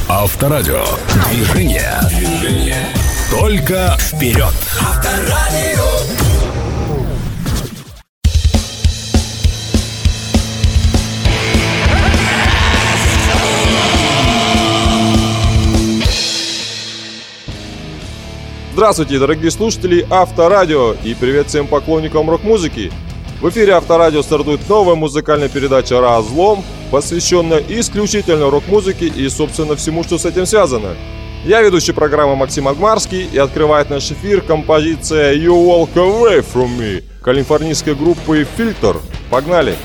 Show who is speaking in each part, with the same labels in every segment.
Speaker 1: Авторадио. Движение. Только вперед. Авторадио.
Speaker 2: Здравствуйте, дорогие слушатели Авторадио, и привет всем поклонникам рок-музыки. В эфире Авторадио стартует новая музыкальная передача «Разлом», посвященная исключительно рок-музыке и, собственно, всему, что с этим связано. Я ведущий программы Максим Агмарский, и открывает наш эфир композиция «You Walk Away From Me» калифорнийской группы «Фильтр». Погнали!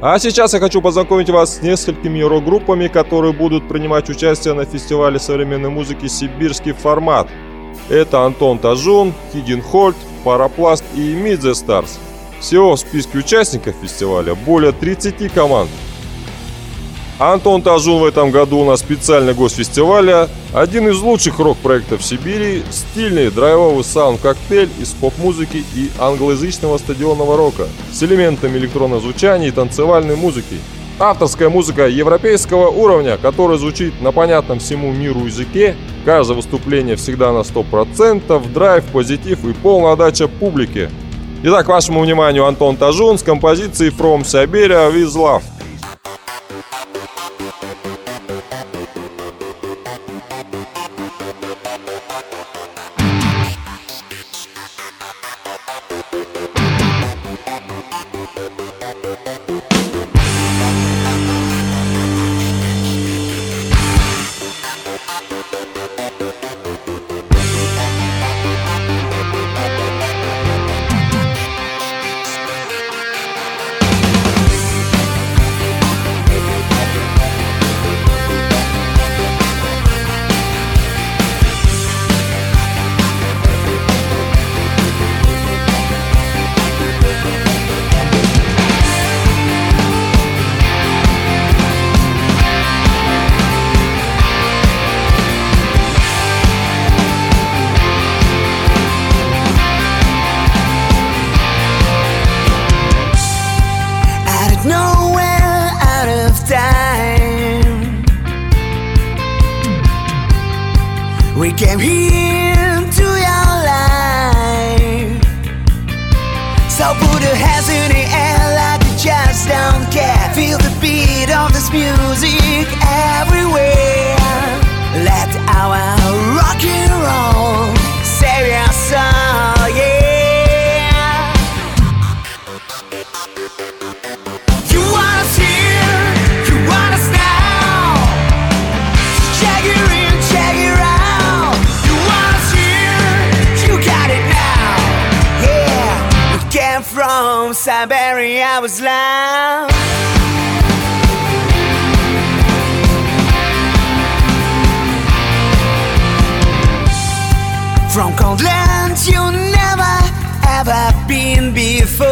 Speaker 2: А сейчас я хочу познакомить вас с несколькими рок-группами, которые будут принимать участие на фестивале современной музыки «Сибирский формат». Это Антон Тажун, Hidden Hold, Парапласт и Meet the Stars. Всего в списке участников фестиваля более 30 команд. Антон Тажун в этом году у нас специальный гость фестиваля. Один из лучших рок-проектов Сибири, стильный драйвовый саунд-коктейль из поп-музыки и англоязычного стадионного рока с элементами электронного звучания и танцевальной музыки. Авторская музыка европейского уровня, которая звучит на понятном всему миру языке. Каждое выступление всегда на 100%, драйв, позитив и полная отдача публике. Итак, к вашему вниманию Антон Тажун с композицией From Siberia with Love.
Speaker 3: We came here to your life, so put your hands in the air like you just don't care. Feel the beat of this music everywhere. Let our rock and roll save your soul, yeah. You want us here, you want us now. Check it in, check it out. You want us here, you got it now. Yeah, we came from Siberia, was loud. From cold lands you never ever been before.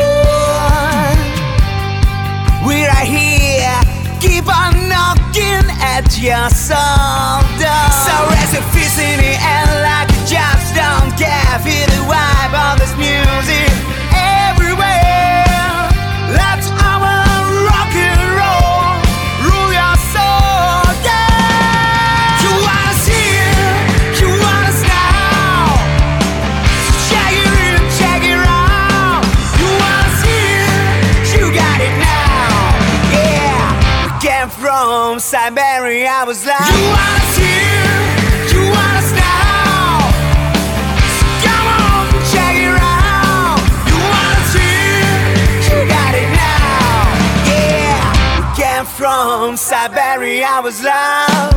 Speaker 3: We're right here, keep on knocking at your soul door. So raise your fist in the air like you just don't care. Feel the vibe of this music everywhere. Let our rock and roll rule your soul, yeah. You want us here, you want us now. Check it in, check it out. You want us here, you got it now. Yeah, we came from Siberia, was like. You want us here, you want us now. Come on, check it out. You want us here, you got it now. Yeah, we came from Siberia, was loud.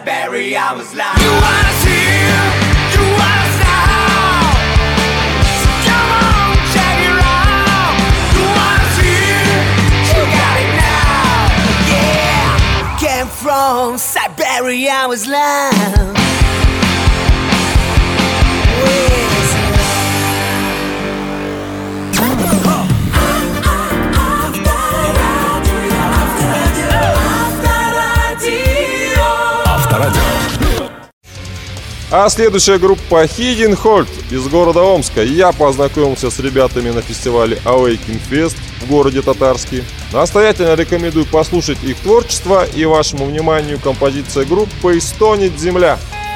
Speaker 3: Siberia was like, you wanna see, you wanna stop. So come on, check it out. You wanna see, you got it now. Yeah, came from Siberia was love.
Speaker 2: А следующая группа Hidden Hold из города Омска. Я познакомился с ребятами на фестивале Awaken Fest в городе Татарский. Настоятельно рекомендую послушать их творчество, и вашему вниманию композиция группы «Стонет земля».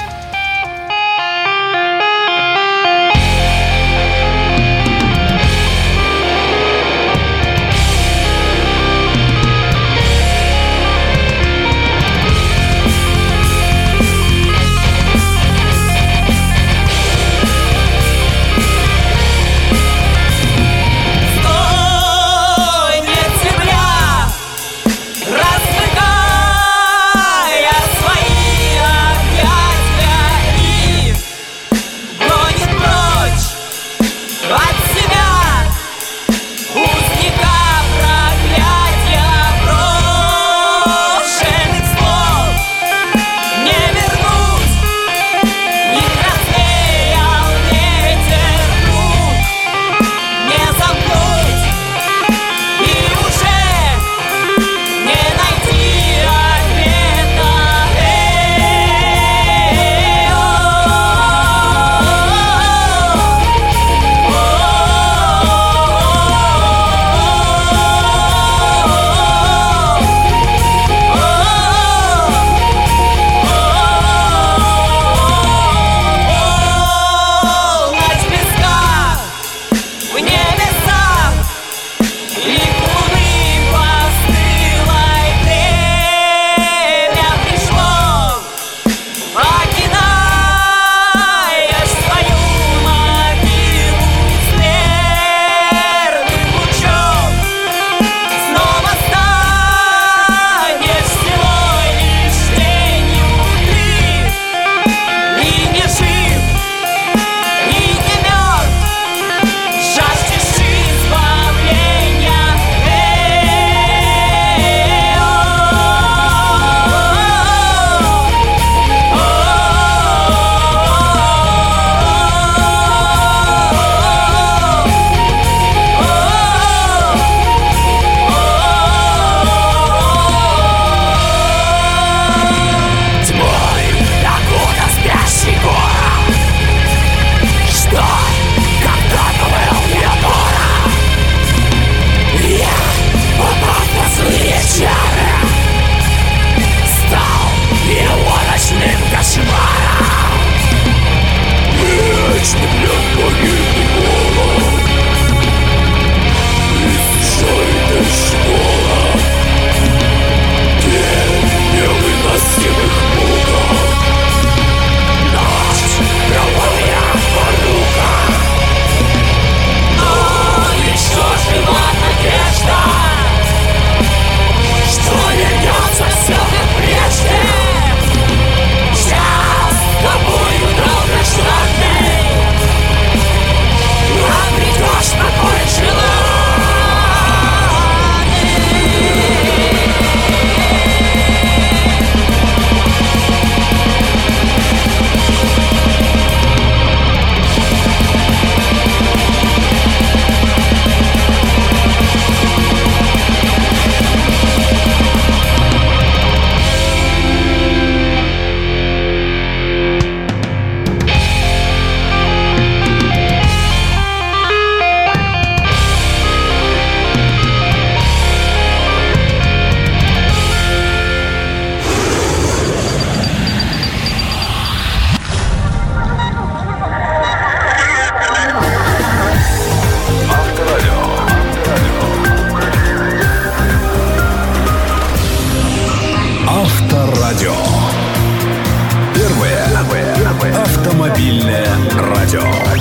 Speaker 1: Автомобильное радио.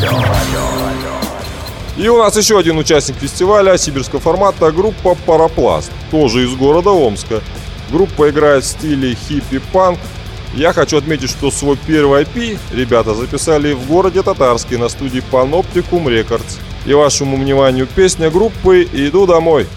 Speaker 2: И у нас еще один участник фестиваля сибирского формата, группа «Парапласт», тоже из города Омска. Группа играет в стиле хиппи-панк Я хочу отметить, что свой первый EP ребята записали в городе Татарске на студии Panopticum Records. И вашему вниманию песня группы «Иду домой».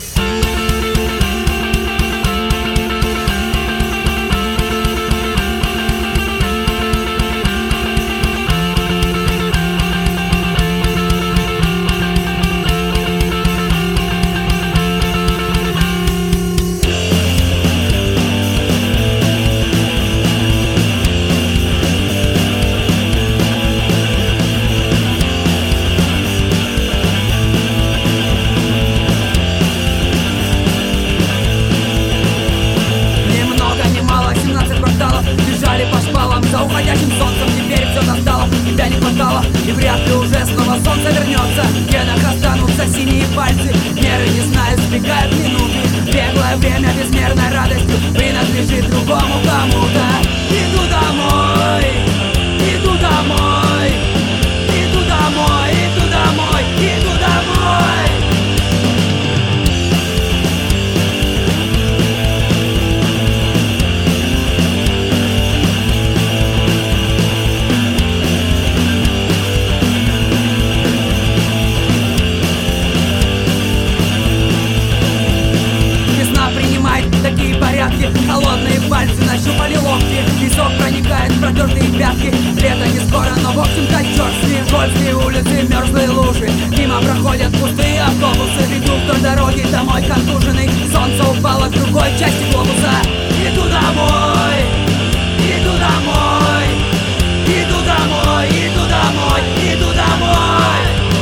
Speaker 3: Холодные пальцы нащупали локти, песок проникает в протертые пятки. Лето не скоро, но в общем-то черт с ним. Скользкие улицы, мерзлые лужи, мимо проходят пустые автобусы. Иду вдоль дороги домой контуженный. Солнце упало к другой части глобуса. Иду домой, иду домой, иду домой, иду домой, иду домой.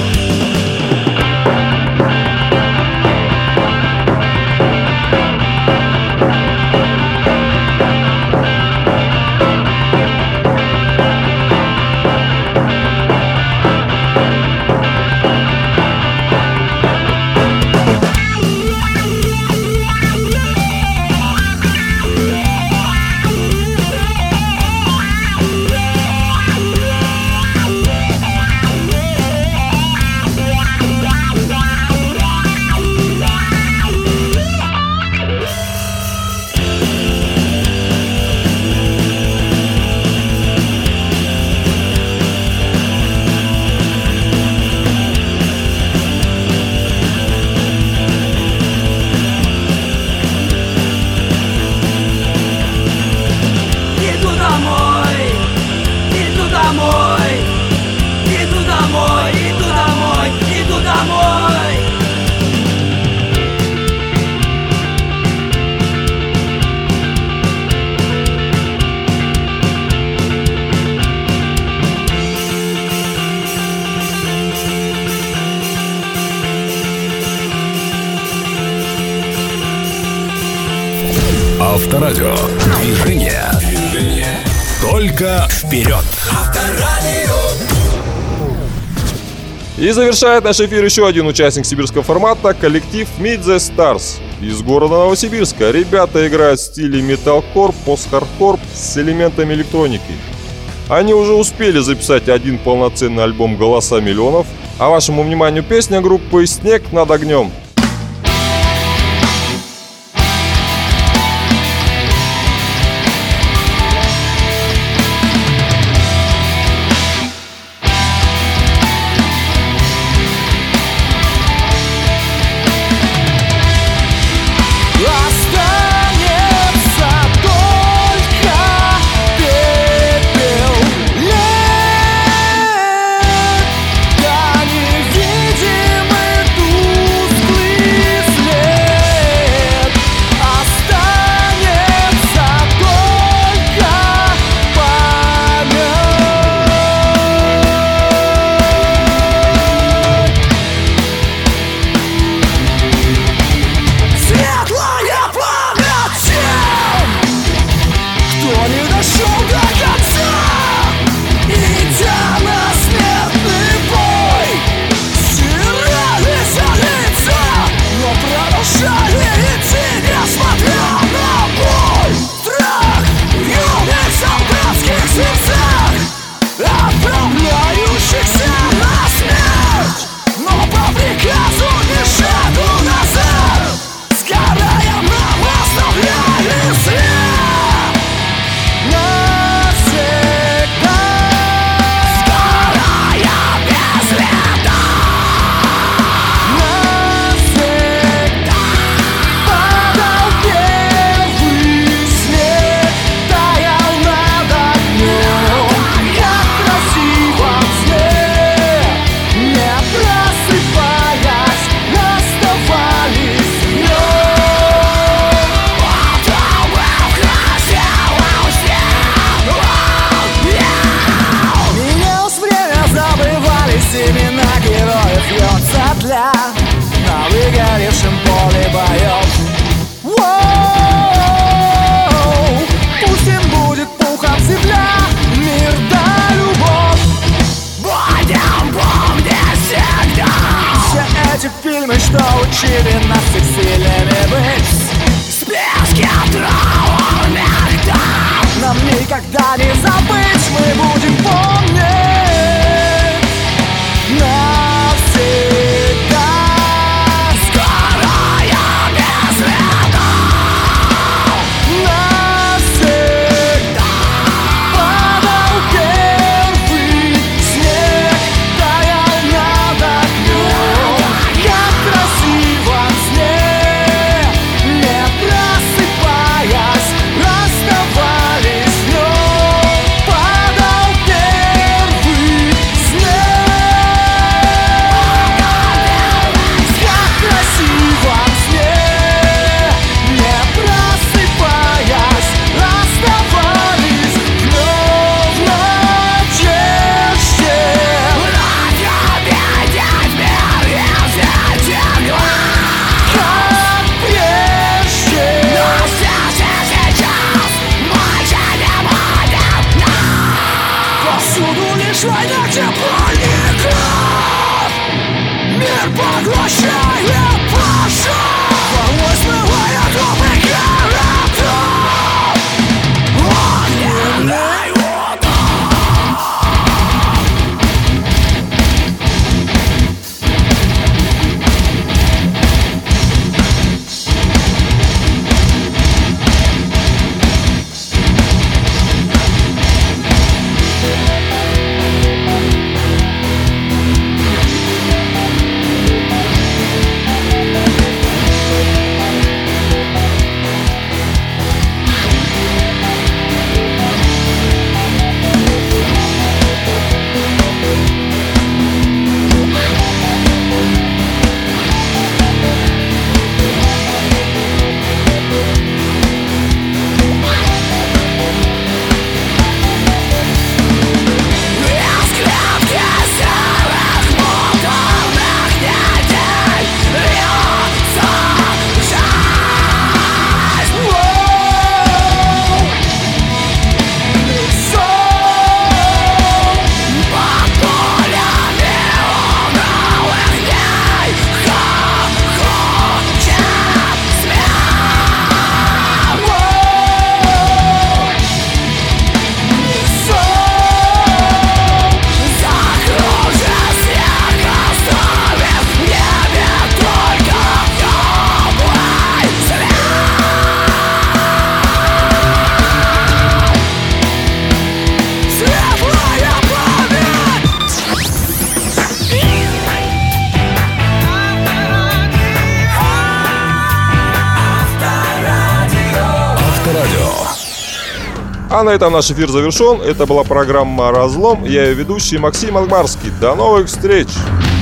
Speaker 1: Авторадио. Движение. Только вперед. Авторадио.
Speaker 2: И завершает наш эфир еще один участник сибирского формата — коллектив Meet the Stars из города Новосибирска. Ребята играют в стиле металкор, пост-хардкор с элементами электроники. Они уже успели записать один полноценный альбом «Голоса миллионов», а вашему вниманию песня группы «Снег над огнем».
Speaker 3: Невидимый тусклый научили нас их сильными быть. Спешки траурных дам нам никогда не забыть, мы будем помнить навсегда. Скорая без следа навсегда. Падал первый снег, таял над окном. Как красиво в сне, не просыпаясь, расставались днем. Падал первый снег. Как красиво в сне, не просыпаясь, расставались днем в надежде. Победить мир, если тягла, как прежде. Но здесь и сейчас больше не будет нам. Повсюду лишь война, где паников. Мир поглощает пожар. Волной смывая трупы городов. Огненный
Speaker 2: А на этом наш эфир завершен. Это была программа «Разлом». Я ее ведущий Максим Алгмарский. До новых встреч!